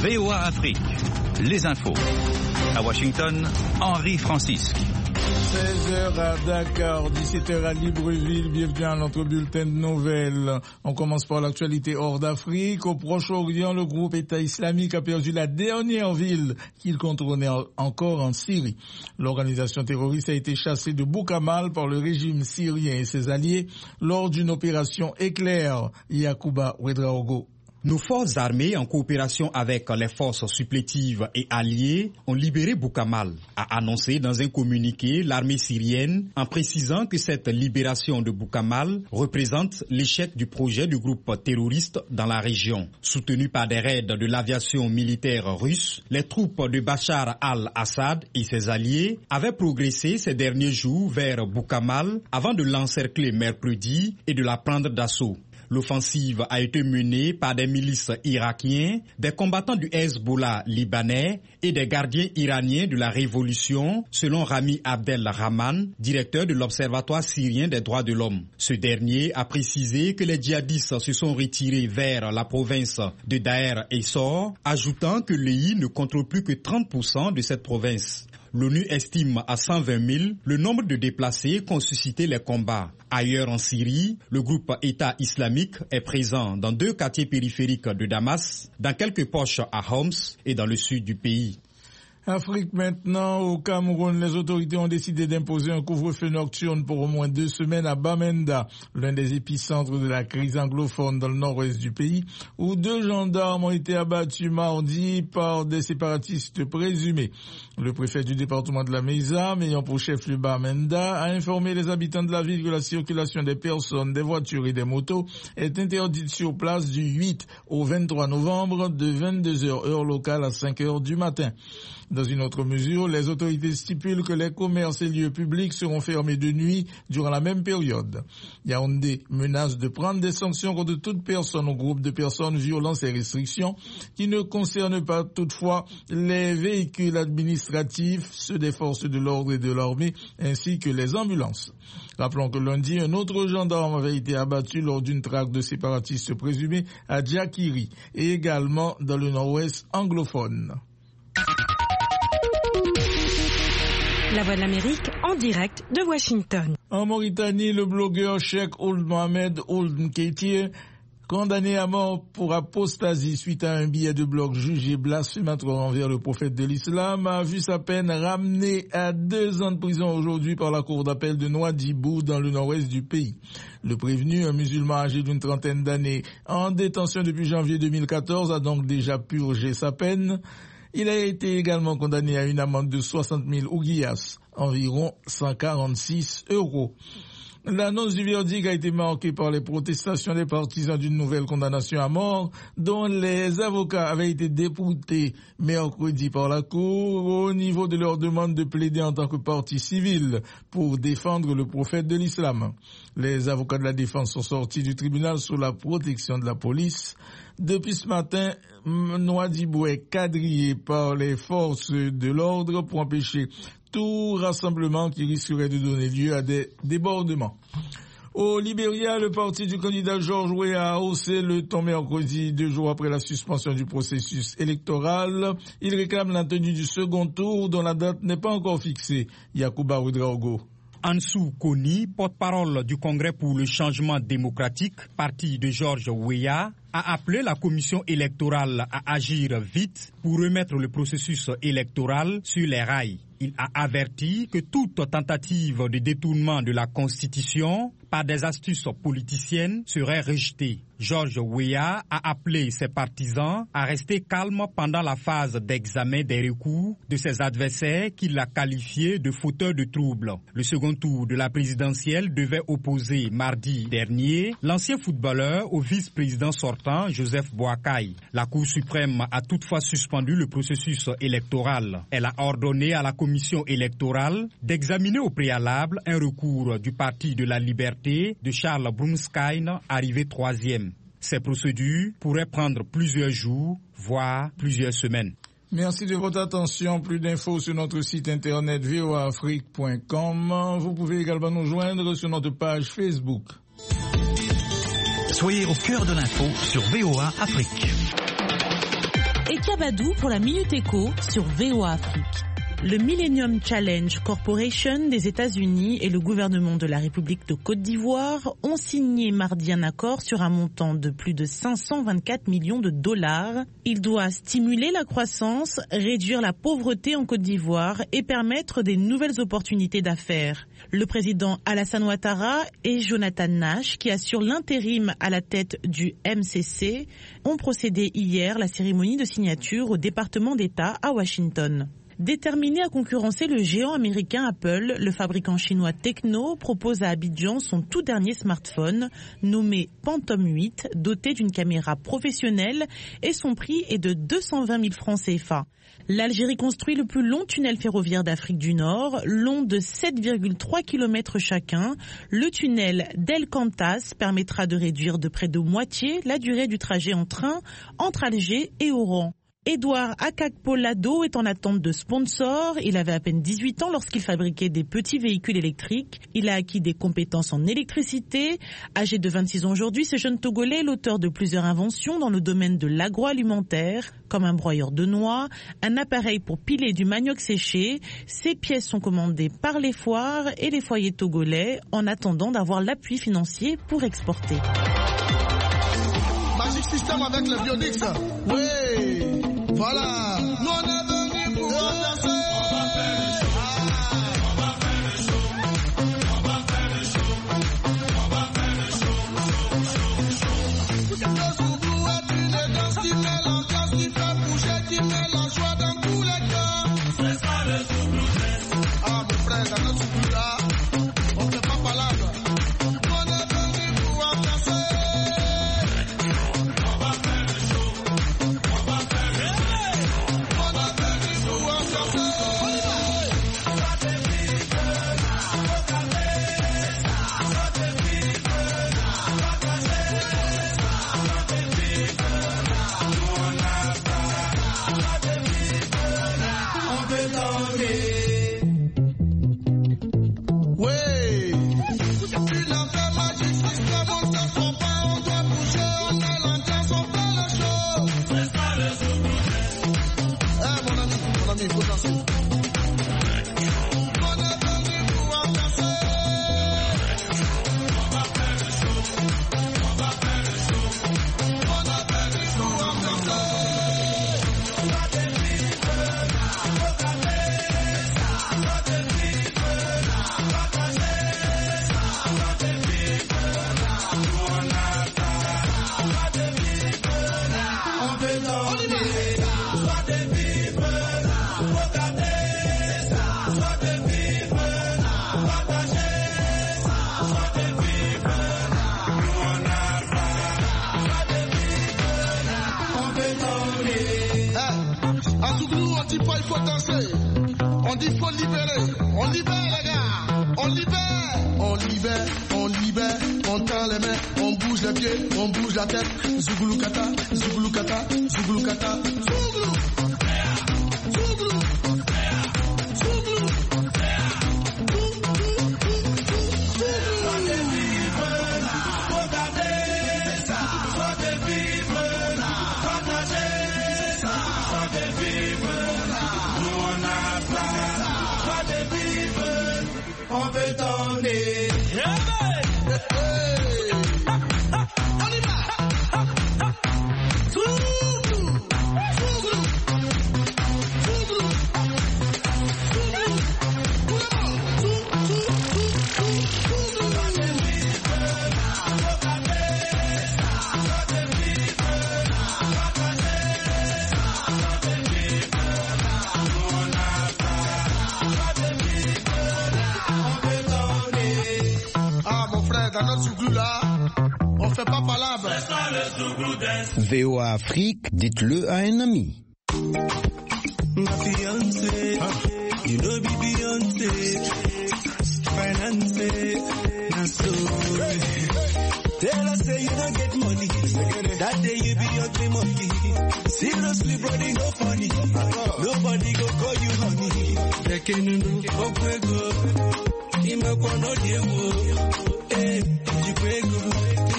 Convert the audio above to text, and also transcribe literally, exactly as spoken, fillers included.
V O A Afrique, les infos. À Washington, Henri Francisque. seize heures à Dakar, dix-sept heures à Libreville. Bienvenue à notre bulletin de nouvelles. On commence par l'actualité hors d'Afrique. Au Proche-Orient, le groupe État islamique a perdu la dernière ville qu'il contrôlait encore en Syrie. L'organisation terroriste a été chassée de Boukamal par le régime syrien et ses alliés lors d'une opération éclair. Yacouba Ouedraogo. Nos forces armées, en coopération avec les forces supplétives et alliées, ont libéré Boukamal, a annoncé dans un communiqué l'armée syrienne, en précisant que cette libération de Boukamal représente l'échec du projet du groupe terroriste dans la région. Soutenu par des raids de l'aviation militaire russe, les troupes de Bachar al-Assad et ses alliés avaient progressé ces derniers jours vers Boukamal avant de l'encercler mercredi et de la prendre d'assaut. L'offensive a été menée par des milices irakiens, des combattants du Hezbollah libanais et des gardiens iraniens de la révolution, selon Rami Abdel Rahman, directeur de l'Observatoire syrien des droits de l'homme. Ce dernier a précisé que les djihadistes se sont retirés vers la province de Daher et Sor, ajoutant que l'E I ne contrôle plus que trente pour cent de cette province. L'ONU estime à cent vingt mille le nombre de déplacés qu'ont suscité les combats. Ailleurs en Syrie, le groupe État islamique est présent dans deux quartiers périphériques de Damas, dans quelques poches à Homs et dans le sud du pays. Afrique maintenant, au Cameroun, les autorités ont décidé d'imposer un couvre-feu nocturne pour au moins deux semaines à Bamenda, l'un des épicentres de la crise anglophone dans le nord-ouest du pays, où deux gendarmes ont été abattus mardi par des séparatistes présumés. Le préfet du département de la Mesa, ayant pour chef-lieu Bamenda, a informé les habitants de la ville que la circulation des personnes, des voitures et des motos est interdite sur place du huit au vingt-trois novembre de vingt-deux heures heure locale à cinq heures du matin. Dans une autre mesure, les autorités stipulent que les commerces et lieux publics seront fermés de nuit durant la même période. Yaoundé menace de prendre des sanctions contre toute personne ou groupe de personnes violant ces restrictions qui ne concernent pas toutefois les véhicules administratifs, ceux des forces de l'ordre et de l'armée, ainsi que les ambulances. Rappelons que lundi, un autre gendarme avait été abattu lors d'une traque de séparatistes présumés à Djakiri et également dans le nord-ouest anglophone. La Voix de l'Amérique en direct de Washington. En Mauritanie, le blogueur Cheikh Ould Mohamed Ould Nketir, condamné à mort pour apostasie suite à un billet de blog jugé blasphématoire envers le prophète de l'islam, a vu sa peine ramenée à deux ans de prison aujourd'hui par la cour d'appel de Nouadhibou dans le nord-ouest du pays. Le prévenu, un musulman âgé d'une trentaine d'années, en détention depuis janvier deux mille quatorze, a donc déjà purgé sa peine. Il a été également condamné à une amende de soixante mille ouguiyas, environ cent quarante-six euros. L'annonce du verdict a été marquée par les protestations des partisans d'une nouvelle condamnation à mort dont les avocats avaient été déboutés mercredi par la Cour au niveau de leur demande de plaider en tant que partie civile pour défendre le prophète de l'islam. Les avocats de la défense sont sortis du tribunal sous la protection de la police. Depuis ce matin, Nouadhibou est quadrillé par les forces de l'ordre pour empêcher tout rassemblement qui risquerait de donner lieu à des débordements. Au Libéria, le parti du candidat George Weah a haussé le ton mercredi, deux jours après la suspension du processus électoral. Il réclame la tenue du second tour dont la date n'est pas encore fixée. Yacouba Ouedraogo. Ansou Koni, porte-parole du Congrès pour le changement démocratique, parti de George Weah, a appelé la commission électorale à agir vite pour remettre le processus électoral sur les rails. Il a averti que toute tentative de détournement de la Constitution par des astuces politiciennes serait rejetée. George Weah a appelé ses partisans à rester calmes pendant la phase d'examen des recours de ses adversaires qu'il a qualifiés de fauteurs de troubles. Le second tour de la présidentielle devait opposer mardi dernier l'ancien footballeur au vice-président sortant Joseph Boakai. La Cour suprême a toutefois suspendu le processus électoral. Elle a ordonné à la commission électorale d'examiner au préalable un recours du Parti de la Liberté de Charles Brumskine, arrivé troisième. Ces procédures pourraient prendre plusieurs jours, voire plusieurs semaines. Merci de votre attention. Plus d'infos sur notre site internet v o a afrique point com. Vous pouvez également nous joindre sur notre page Facebook. Soyez au cœur de l'info sur V O A Afrique. et Kabadou pour la Minute Éco sur V O A Afrique. Le Millennium Challenge Corporation des États-Unis et le gouvernement de la République de Côte d'Ivoire ont signé mardi un accord sur un montant de plus de cinq cent vingt-quatre millions de dollars. Il doit stimuler la croissance, réduire la pauvreté en Côte d'Ivoire et permettre des nouvelles opportunités d'affaires. Le président Alassane Ouattara et Jonathan Nash, qui assurent l'intérim à la tête du M C C, ont procédé hier à la cérémonie de signature au département d'État à Washington. Déterminé à concurrencer le géant américain Apple, le fabricant chinois Tecno propose à Abidjan son tout dernier smartphone, nommé Phantom huit, doté d'une caméra professionnelle et son prix est de deux cent vingt mille francs C F A. L'Algérie construit le plus long tunnel ferroviaire d'Afrique du Nord, long de sept virgule trois kilomètres chacun. Le tunnel d'El Cantas permettra de réduire de près de moitié la durée du trajet en train entre Alger et Oran. Édouard Akakpo-Lado est en attente de sponsors. Il avait à peine dix-huit ans lorsqu'il fabriquait des petits véhicules électriques. Il a acquis des compétences en électricité. Âgé de vingt-six ans aujourd'hui, ce jeune Togolais est l'auteur de plusieurs inventions dans le domaine de l'agroalimentaire, comme un broyeur de noix, un appareil pour piler du manioc séché. Ces pièces sont commandées par les foires et les foyers togolais en attendant d'avoir l'appui financier pour exporter. Magic System avec le Bionix. Oui, voilà. Nous on est venus pour remplacer. On va faire le show. On va faire le show. On va faire le show. On va faire le show. Le Zouglou est une danse qui met l'ambiance, qui fait bouger, qui met la joie dans tous les cœurs. C'est ça le Zouglou Dance. Ah mon frère, dans notre Zouglou là, on ne fait pas palabre. On est venus pour remplacer. Zouglou kata, zouglou kata, zouglou kata, zouglou, zouglou, zouglou, on veut donner. V O A Afrique, dites-le à un ami. Ma fiancée, you know be Beyoncé, finance, na so. Tell her say you don't get money, that day you be ugly monkey. Seriously, brody, no funny, nobody go call you honey. Lekenu no okwego, imekwano diewo, eh, jikwego.